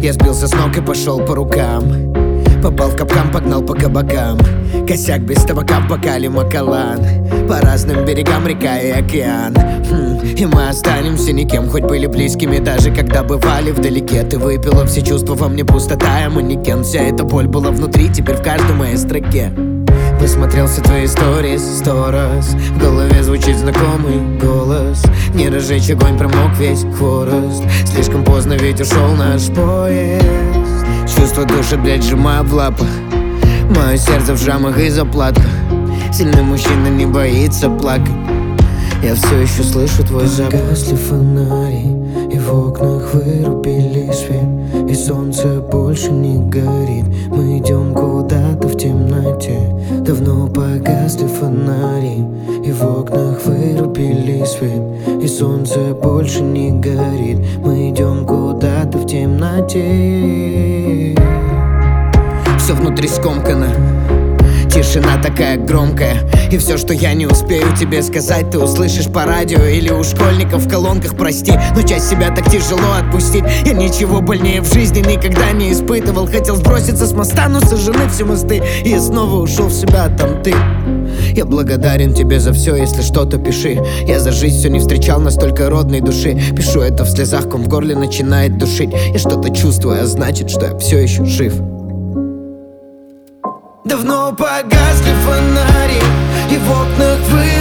Я сбился с ног и пошел по рукам. Попал в капкан, погнал по кабакам. Косяк без табака в бокале Макалан. По разным берегам река и океан. И мы останемся никем, хоть были близкими, даже когда бывали вдалеке. Ты выпила все чувства, во мне пустота, я манекен. Вся эта боль была внутри, теперь в каждой моей строке. Посмотрел все твои истории 100 раз. В голове звучит знакомый голос. Не разжечь огонь, промок весь хворост. Слишком поздно, ведь ушел наш поезд. Чувства душат, блядь, сжимаю в лапах. Мое сердце в жамах и заплатках. Сильный мужчина не боится плакать. Я все еще слышу твой запах. Погасли фонари, и в окнах вырубили свет, и солнце больше не горит. Мы идем куда-то в темноте. Давно погасли фонари, и в окнах вырубили свет, и солнце больше не горит. Мы идем куда-то в темноте. Все внутри скомкано, тишина такая громкая. И все, что я не успею тебе сказать, ты услышишь по радио или у школьников в колонках, прости. Но часть себя так тяжело отпустить. Я ничего больнее в жизни никогда не испытывал. Хотел сброситься с моста, но сожжены все мосты. И я снова ушел в себя, там ты. Я благодарен тебе за все, если что-то пиши. Я за жизнь все не встречал настолько родной души. Пишу это в слезах, ком в горле начинает душить. Я что-то чувствую, а значит, что я все еще жив. Давно погасли фонари, и в окнах